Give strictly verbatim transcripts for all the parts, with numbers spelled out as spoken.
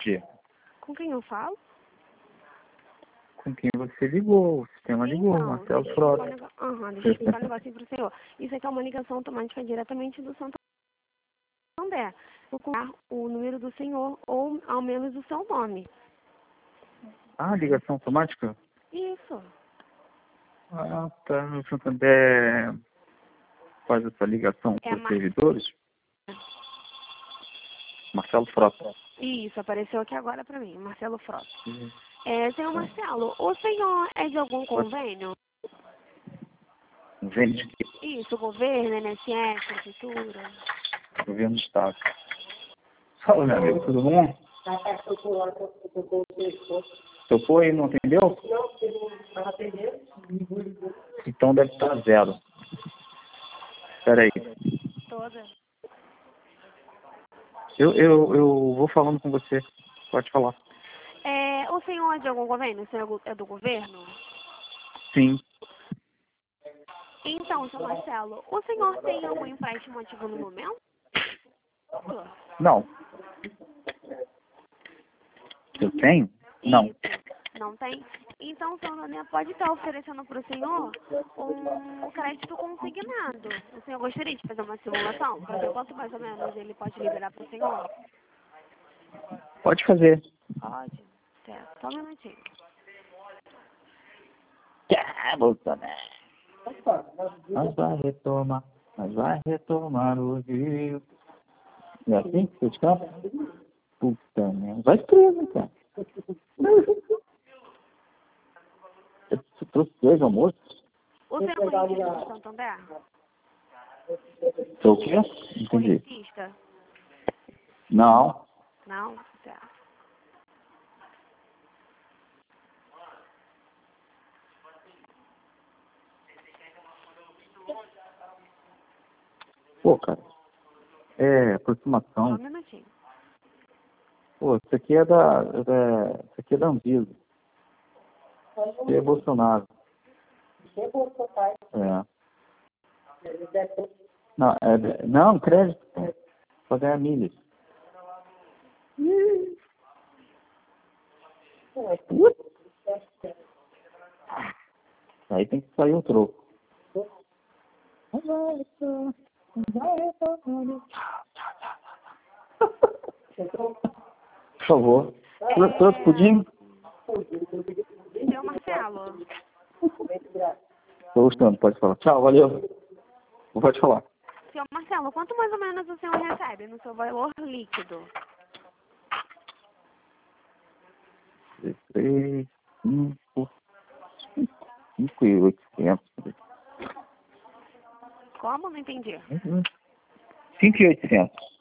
dia. Com quem eu falo? Com quem você ligou, o sistema ligou, Então, Marcelo deixa eu Frota. explicar um nego- Aham, deixa eu explicar um negocinho pro senhor. Isso aqui é uma ligação automática diretamente do Santander. Vou colocar o número do senhor ou ao menos o seu nome. Ah, ligação automática? Isso. Ah, tá. O Santander faz essa ligação É para os Mar- servidores? Marcelo Frota. Isso, apareceu aqui agora pra mim, Marcelo Frota. Uhum. É, senhor Marcelo, o senhor é de algum convênio? Vende de quê? Isso, governo, N S S, prefeitura. Governo do Estado. Fala, meu amigo, tudo bom? Tocou aí, não atendeu? Então deve estar zero. Espera aí. Toda. Eu, eu, eu vou falando com você. Pode falar. É, o senhor é de algum convênio? O senhor é do governo? Sim. Então, senhor Marcelo, o senhor tem algum empréstimo ativo no momento? Não. Eu tenho? Não. Isso. Não tem? Então, o senhor Daniel pode estar oferecendo para o senhor um crédito consignado. O senhor gostaria de fazer uma simulação? Para ver quanto mais ou menos ele pode liberar para o senhor? Pode fazer. Pode. Certo. Só um minutinho. Ah, Bolsonaro. Mas vai retomar, mas vai retomar o Rio. É assim que você canta? Puta merda. Vai preso, cara. Você trouxe dois almoços? O senhor é correntista do Santander? Sou o quê? Entendi. Correntista? Não. Não? Certo. Pô, cara. É, Só aproximação. um minutinho. Pô, isso aqui é da. É, da- isso aqui é da Anvisa. Isso aqui é Bolsonaro. É. Não, é, não, crédito. Só ganhar milhas. Aí tem que sair o troco. Por favor. É... Trouxe pudim? Senhor Marcelo, Tô gostando, pode falar. Tchau, valeu. Pode falar. senhor Marcelo, quanto mais ou menos o senhor recebe no seu valor líquido? Três, cinco, cinco e oitocentos. Como? Não entendi. Cinco e oitocentos.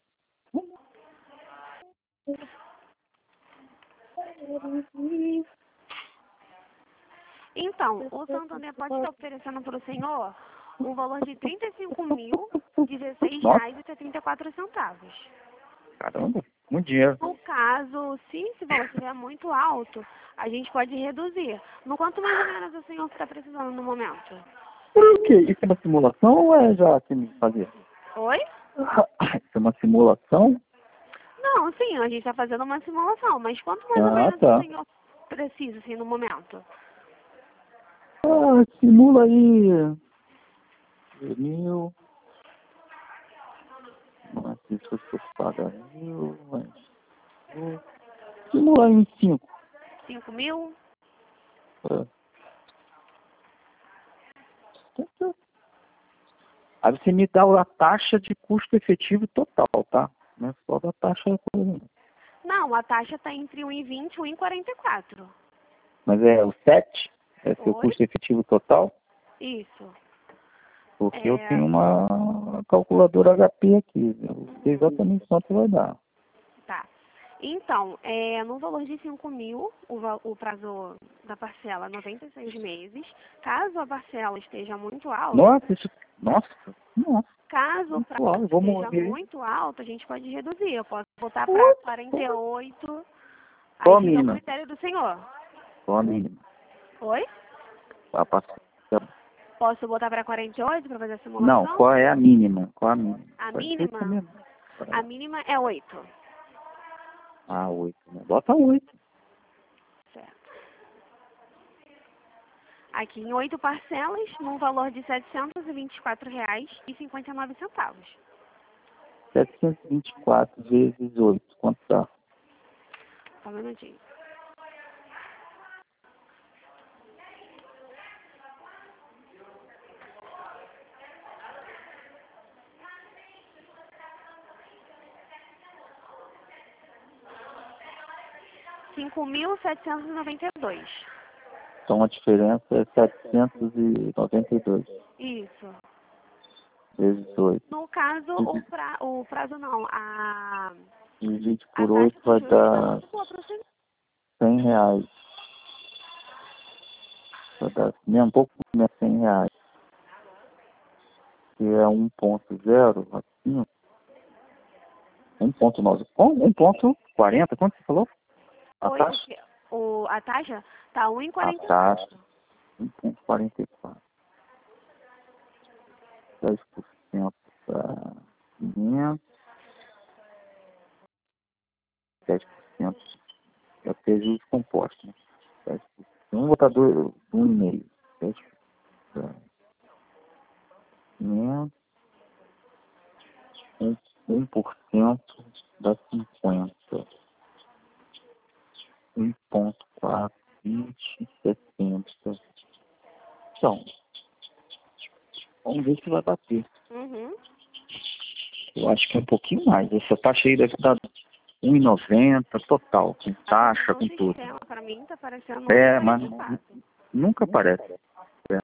Então, o Santander pode estar oferecendo para o senhor um valor de trinta e cinco mil, dezesseis reais e setenta e quatro centavos. Caramba, muito dinheiro. No caso, se esse valor estiver muito alto, a gente pode reduzir. No quanto mais ou menos o senhor está precisando no momento? Por quê? Isso é uma simulação ou é já que me fazer? Oi? Isso é uma simulação? Não, sim, a gente está fazendo uma simulação, mas quanto mais ou Ah, menos tá. o senhor precisa, assim, no momento? Ah, simula aí. Mil. Mas se você paga mil, mas. Simula aí em cinco. Cinco mil? É. Aí você me dá a taxa de custo efetivo total, tá? Não é só da taxa. Não, a taxa está entre um e vinte e um e quarenta e quatro. Mas é o sete? É seu Oi? custo efetivo total? Isso. Porque É, eu tenho uma calculadora H P aqui. Eu sei exatamente quanto vai dar. tá. Então, é, no valor de cinco mil, o, va- o prazo da parcela é noventa e seis meses. Caso a parcela esteja muito alta, Nossa, isso. Nossa, nossa. caso o Muito prazo alto, eu vou esteja morrer. muito alto, a gente pode reduzir. Eu posso botar para quarenta e oito. Qual a Aí fica ao mínima? critério do senhor. Qual a mínima? Oi? A parcela. Posso botar para quarenta e oito para fazer a simulação? Não, qual é a mínima? Qual a mínima? A Vai ser mínima? também. A mínima é oito. Ah, oito, né? Bota oito. Certo. Aqui em oito parcelas, num valor de setecentos e vinte e quatro reais e cinquenta e nove centavos. setecentos e vinte e quatro vezes oito. Quanto dá? Só um minutinho. cinco mil setecentos e noventa e dois. Então a diferença é setecentos e noventa e dois Isso. vezes oito. No caso, o, pra, o prazo não, a, Divide a por taxa oito de vai juros está dar muito boa para você. cem reais. Vai dar nem um pouco menos de cem reais. Que é um ponto zero, assim, um ponto nove. um ponto quarenta, quanto você falou? A Oi, taxa? o, a taxa está um A vírgula quarenta e taxa, quatro. um ponto quarenta e quatro. dez por cento para quinhentos. dez por cento é ter juros compostos. Né? dez por cento. Vamos botar dois, um e meio. dez por cento. quinhentos. Um, um por cento dá cinquenta. um ponto quatro, vinte, setenta. Então, vamos ver se vai bater. Uhum. Eu acho que é um pouquinho mais. Essa taxa aí deve dar um e noventa total, com taxa, com tudo. Para mim está parecendo É, mas um vírgula quarenta e quatro. nunca aparece. É.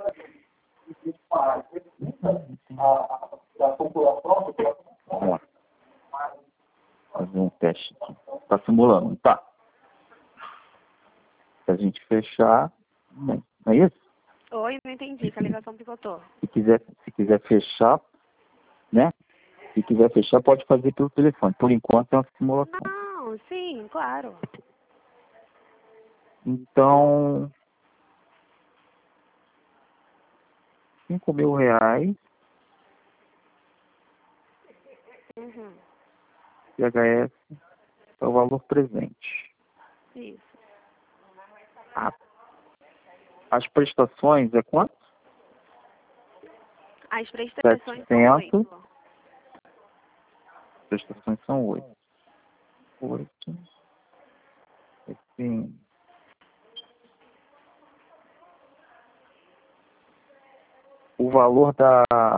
Vamos lá. Fazer um teste aqui. Está simulando, tá? Se a gente fechar, não é isso? Oi, não entendi, que a ligação picotou. Se quiser, se quiser fechar, né? Se quiser fechar, pode fazer pelo telefone. Por enquanto é uma simulação. Não, sim, claro. Então, cinco mil reais, Uhum. C H S é o valor presente. Isso. A, as prestações é quanto? As prestações são setecentos. oito. As prestações são oito. oito. Assim, o valor da,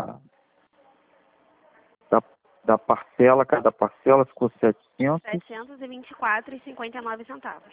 da, da parcela, cada parcela ficou setecentos. setecentos e vinte e quatro e cinquenta e nove centavos.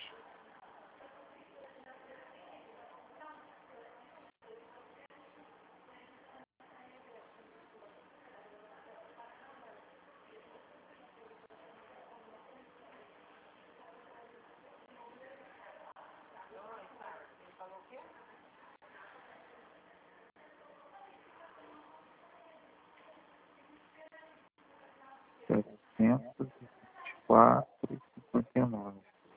setecentos e vinte e quatro e cinquenta e nove.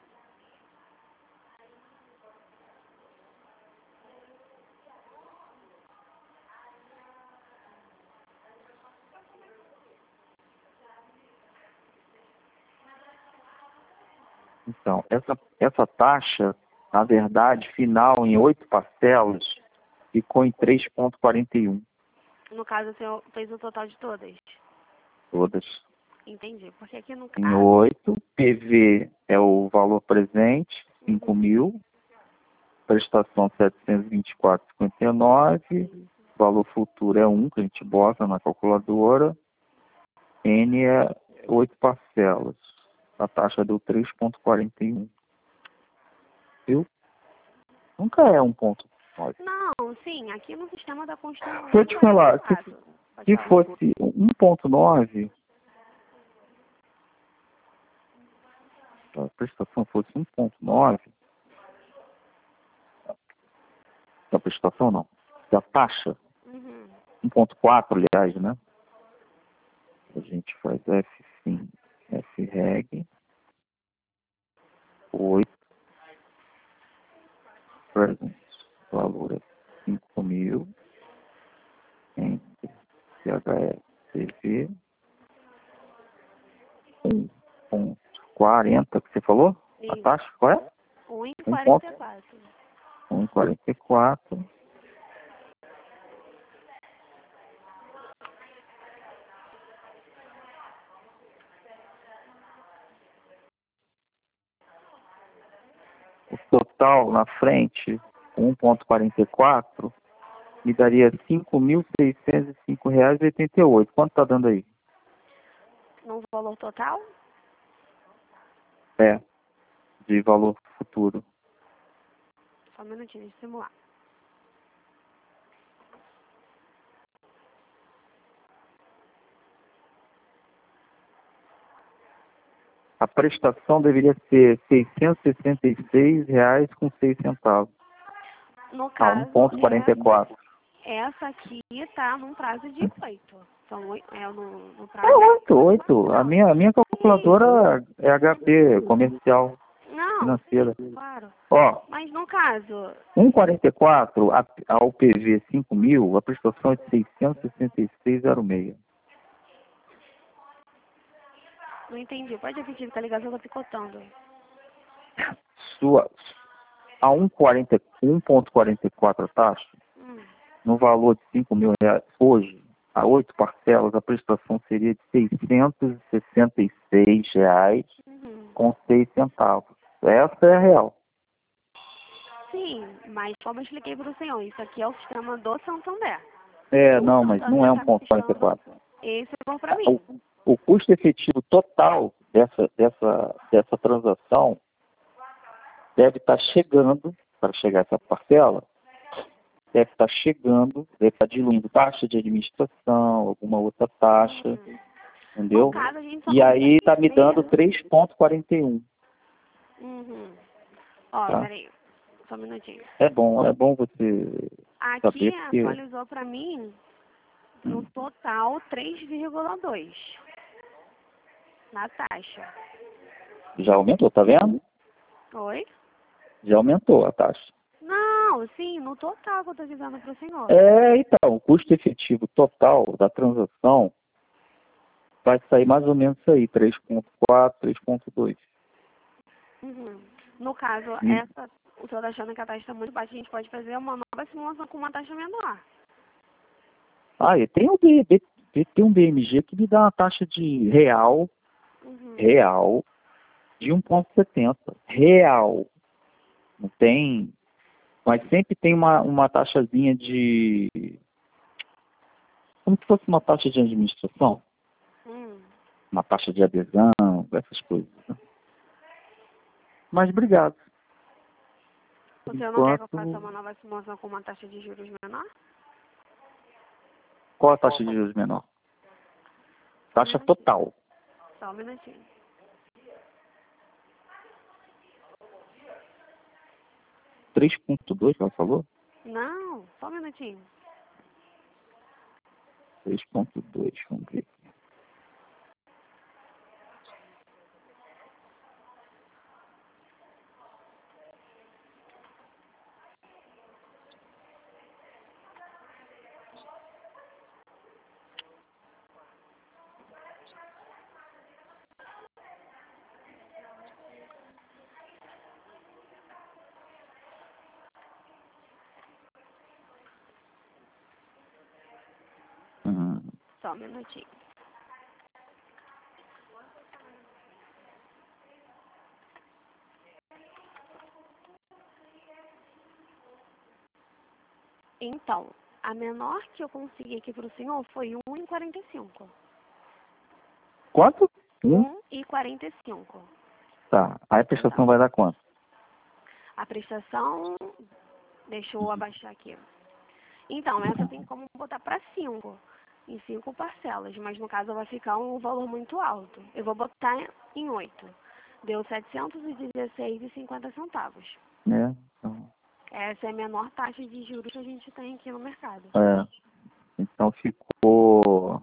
Então, essa, essa taxa, na verdade, final em oito parcelas, ficou em três vírgula quarenta e um. No caso, o senhor fez o total de todas. Todas. Entendi. Porque aqui no Em caso... oito, P V é o valor presente, cinco mil. Prestação setecentos e vinte e quatro vírgula cinquenta e nove. Valor futuro é um, que a gente bota na calculadora. N é oito parcelas. A taxa deu três vírgula quarenta e um. Viu? Nunca é um ponto nove. Não, sim, aqui no sistema da Constituição... Deixa eu te falar, se, se fosse um ponto nove, se a prestação fosse um ponto nove, se a prestação não, se a taxa, Uhum. um ponto quatro, aliás, né? A gente faz F sim, F reg, oito, present, valor é cinco mil, entre C H S T V, um ponto quarenta que você falou? A Isso. taxa qual é? um e Um quarenta e quatro. um e quarenta e quatro. O total na frente, um vírgula quarenta e quatro, me daria cinco mil seiscentos e cinco reais e oitenta e oito. Quanto tá dando aí? No valor total? É, de valor futuro. Só um minutinho, deixa eu simular. A prestação deveria ser seiscentos e sessenta e seis reais com seis centavos. No Ah, caso, um vírgula quarenta e quatro. essa aqui tá num prazo de oito. São oito, é no, no É prazo oito, oito. A minha, a minha calculadora é H P, comercial, Não, financeira. sim, claro. Ó, Mas no caso, um vírgula quarenta e quatro, a, a U P V cinco mil, a prestação é de seiscentos e sessenta e seis reais e seis. não entendi. Pode repetir, porque a ligação tá picotando. Sua, a um vírgula quarenta e quatro a taxa, Hum. no valor de cinco mil reais, hoje, a oito parcelas, a prestação seria de seiscentos e sessenta e seis reais Uhum. com seis centavos. Essa é a real. Sim, mas como eu expliquei para o senhor, isso aqui é o sistema do Santander. É, O não, mas não é Santander um tá me ponto quarenta e fechando quatro. esse valor para mim. O, o custo efetivo total dessa, dessa, dessa transação deve estar chegando, para chegar essa parcela, deve estar chegando, deve estar diluindo taxa de administração, alguma outra taxa, Uhum. entendeu? No caso, a gente só E aí está me consegue dando ver- três vírgula quarenta e um. Uhum. Ó, Tá? peraí, só um minutinho. É bom, é bom você Aqui saber porque atualizou para mim, no total, três vírgula dois na taxa. já aumentou, tá vendo? Oi? Já aumentou a taxa. Não, sim, no total que eu tô dizendo pro senhor. É, então, o custo efetivo total da transação vai sair mais ou menos isso aí, três vírgula quatro, três vírgula dois. Uhum. No caso, Hum. essa, o senhor tá achando que a taxa está muito baixa, a gente pode fazer uma nova simulação com uma taxa menor. Ah, e tem, o B, B, tem um B M G que me dá uma taxa de real, Uhum. real, de um vírgula setenta. Real. Não tem. Mas sempre tem uma, uma taxazinha de. Como se fosse uma taxa de administração. Hum. Uma taxa de adesão, essas coisas. Né? Mas obrigado. O Por senhor não quer que eu enquanto, faça uma nova simulação com uma taxa de juros menor? qual a taxa de juros menor? Só um Taxa minutinho. total. Só um minutinho. três vírgula dois, ela falou? Não, só um minutinho. três vírgula dois, vamos ver. Hum, Só um minutinho. Então, a menor que eu consegui aqui pro senhor foi um vírgula quarenta e cinco. quanto? Um? um vírgula quarenta e cinco. Tá. Aí a prestação Então, vai dar quanto? a prestação, deixa eu abaixar aqui. Então, essa tem como botar para cinco, em cinco parcelas, mas no caso vai ficar um valor muito alto. Eu vou botar em oito. Deu setecentos e dezesseis reais e cinquenta centavos. Né? Então, Essa é a menor taxa de juros que a gente tem aqui no mercado. é. Então ficou.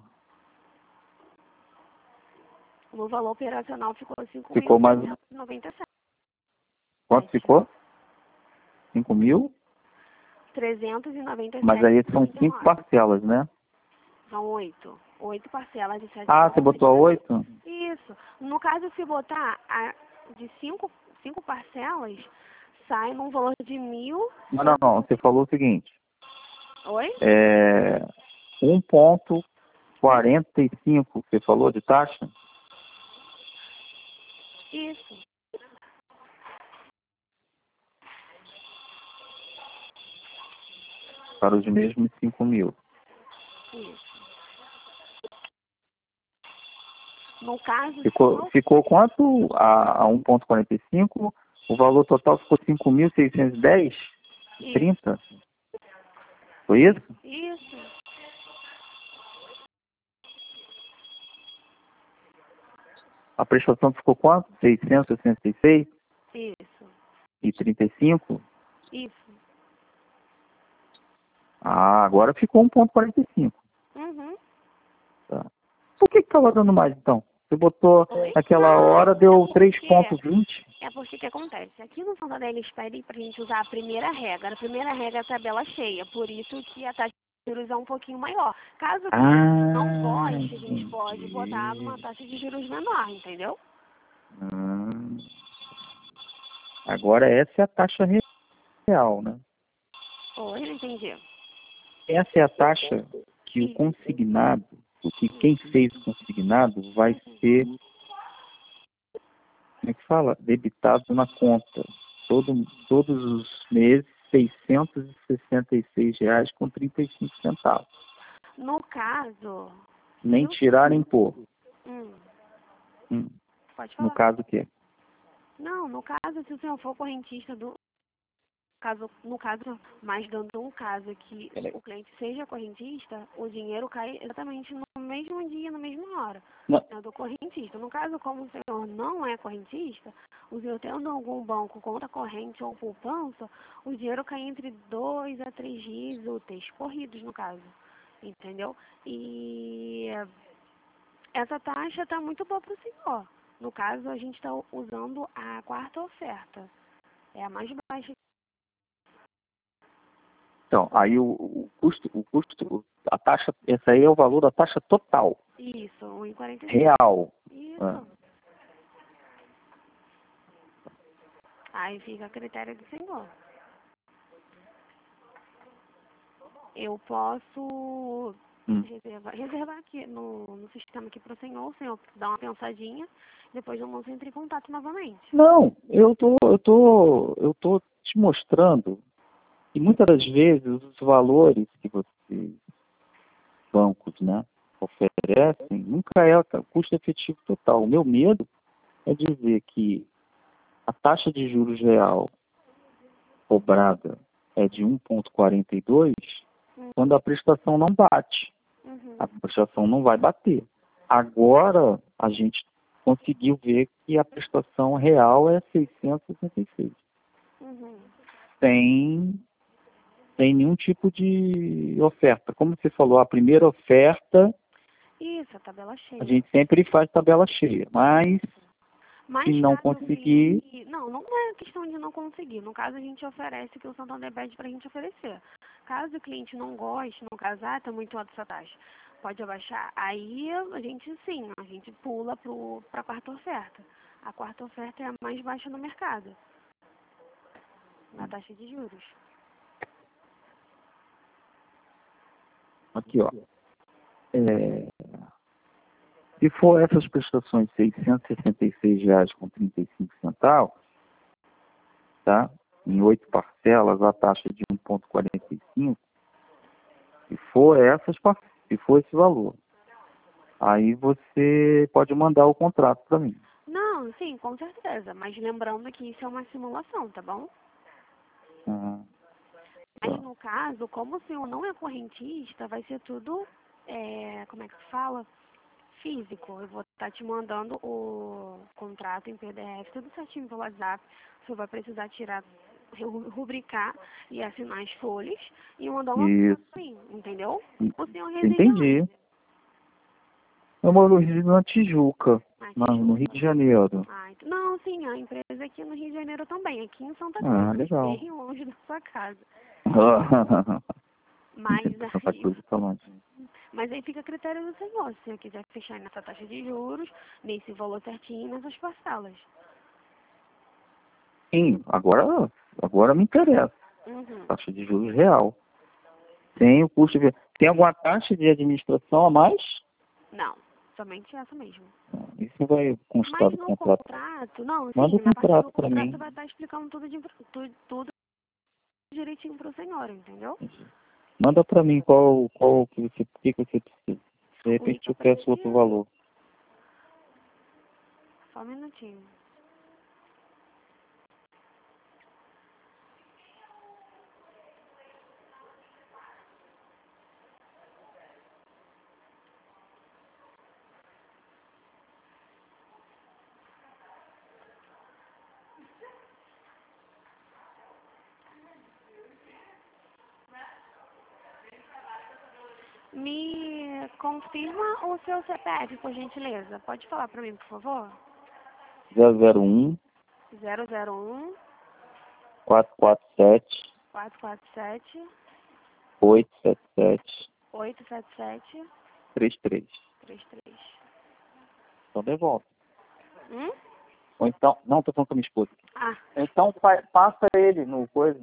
No valor operacional ficou cinco mil Ficou mais. trezentos e noventa e sete. Quanto ficou? cinco mil? trezentos e noventa e sete. Mas aí são cinco parcelas, né? são oito. Oito parcelas de sete Ah, você botou a oito? Isso. No caso, se botar a, de cinco, cinco parcelas, sai num valor de mil... Não, não, não. Você falou o seguinte. Oi? É um ponto quarenta e cinco, você falou de taxa? Isso. Para os mesmos cinco mil. Isso. No caso... Ficou, não... ficou quanto a, a um ponto quarenta e cinco? O valor total ficou cinco mil seiscentos e dez e trinta? Foi isso? Isso. A prestação ficou quanto? seiscentos e sessenta e seis? Isso. E trinta e cinco? Isso. Ah, agora ficou um ponto quarenta e cinco. Uhum. Tá. Por que estava dando mais, então? Você botou Oi? naquela hora, deu três ponto vinte. É porque o que acontece? Aqui no Santander eles pedem para a gente usar a primeira regra. A primeira regra é a tabela cheia, por isso que a taxa de juros é um pouquinho maior. Caso a gente não Ah, goste, a gente entendi. pode botar uma taxa de juros menor, entendeu? Hum. Agora essa é a taxa real, né? Oi, não entendi. Essa é a taxa que o consignado, o que quem fez o consignado vai ser, como é que fala? Debitado na conta. Todo, todos os meses, seiscentos e sessenta e seis reais com trinta e cinco centavos. No caso... Nem tirar nem pôr. Hum, Hum. pode falar. No caso o quê? Não, no caso, se o senhor for correntista do... Caso, no caso, mas dando um caso que o cliente seja correntista, o dinheiro cai exatamente no mesmo dia, na mesma hora. Não. É do correntista. No caso, como o senhor não é correntista, o senhor tendo algum banco conta corrente ou poupança, o dinheiro cai entre dois a três dias úteis, corridos no caso. Entendeu? E essa taxa está muito boa para o senhor. No caso, a gente está usando a quarta oferta. É a mais baixa. Então, aí o, o custo, o custo, a taxa, essa aí é o valor da taxa total. Isso, um e quarenta e cinco. Real. Isso. Ah. Aí fica a critério do senhor. Eu posso Hum. reservar, reservar aqui no, no sistema aqui para o senhor, o senhor dá uma pensadinha, depois eu moço entre em contato novamente. Não, eu tô, eu tô, eu tô te mostrando que muitas das vezes os valores que vocês, bancos, né, oferecem, nunca é o custo efetivo total. O meu medo é dizer que a taxa de juros real cobrada é de um ponto quarenta e dois, Uhum. quando a prestação não bate. Uhum. A prestação não vai bater. Agora, a gente conseguiu ver que a prestação real é seiscentos e sessenta e seis. Uhum. Sem, sem nenhum tipo de oferta. Como você falou, a primeira oferta, Isso, a tabela cheia. a gente sempre faz tabela cheia. Mas, Mas se não caso conseguir... que... Não, não é questão de não conseguir. No caso, a gente oferece o que o Santander pede para a gente oferecer. Caso o cliente não goste, no caso, ah, está muito alta essa taxa, pode abaixar. Aí a gente, sim, a gente pula para a quarta oferta. A quarta oferta é a mais baixa no mercado, na taxa de juros. Aqui, ó. É, se for essas prestações de seiscentos e sessenta e seis reais com trinta e cinco centavos, tá? Em oito parcelas, a taxa de um ponto quarenta e cinco, se for essas, par- se for esse valor, aí você pode mandar o contrato para mim. Não, sim, com certeza. Mas lembrando que isso é uma simulação, tá bom? Ah, Mas tá. no caso, como o senhor não é correntista, vai ser tudo, é, como é que se fala? Físico. Eu vou estar te mandando o contrato em P D F, tudo certinho pelo WhatsApp. O senhor vai precisar tirar, ru- rubricar e assinar as folhas e mandar uma foto Isso. pra mim, entendeu? O senhor reside Entendi. onde? Eu moro na Tijuca, Ah, na- no Rio Tijuca. de Janeiro. Ah, ent- não, sim, a empresa aqui no Rio de Janeiro também, aqui em Santa Cruz, Ah, legal. bem longe da sua casa. Santa Mas Cruz aí, tá longe. Mas aí fica a critério do senhor, se o senhor quiser fechar nessa taxa de juros, nesse valor certinho, nessas parcelas. Sim, agora, agora me interessa. Uhum. Taxa de juros real. Tem o custo de... Tem alguma taxa de administração a mais? Não, somente essa mesmo. Isso vai constar Mas do no contrato. contrato, não, Manda sim, o na parte contrato do para contrato mim. vai estar explicando tudo, de, tudo, tudo direitinho para o senhor, entendeu? Manda para mim qual, qual que você, que que você precisa. De O repente que eu eu preciso? peço outro valor. Só um minutinho. Me confirma o seu C P F, por gentileza. Pode falar para mim, por favor? zero zero um, zero zero um, quatro quatro sete, quatro quatro sete, oito sete sete, oito sete sete, três três. três três. Então devolve. Hum? Ou então... Não, estou falando com a minha esposa. Ah, Então pa- passa ele no coisa.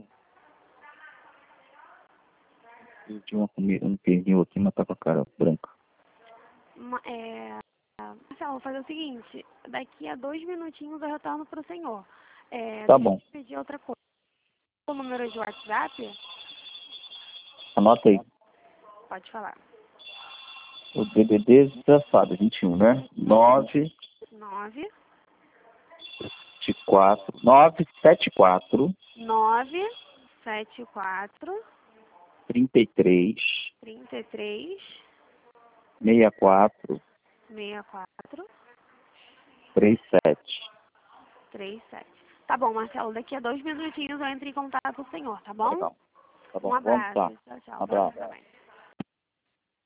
Eu tinha uma comida, um pernil aqui, mas tá com a cara branca. ma- é... Marcelo, vou fazer o seguinte. Daqui a dois minutinhos eu retorno para o senhor. É, Tá deixa eu bom. te pedir outra coisa. O número de WhatsApp? Anota aí. Pode falar. O D D D desgraçado, vinte e um, né? nove nove quatro nove sete quatro nove sete quatro trinta e três trinta e três sessenta e quatro sessenta e quatro trinta e sete. trinta e sete. Tá bom, Marcelo, daqui a dois minutinhos eu entro em contato com o senhor, tá bom? Legal. Tá bom, Um vamos lá. abraço. Tchau, tchau. Um Pra você abraço. também.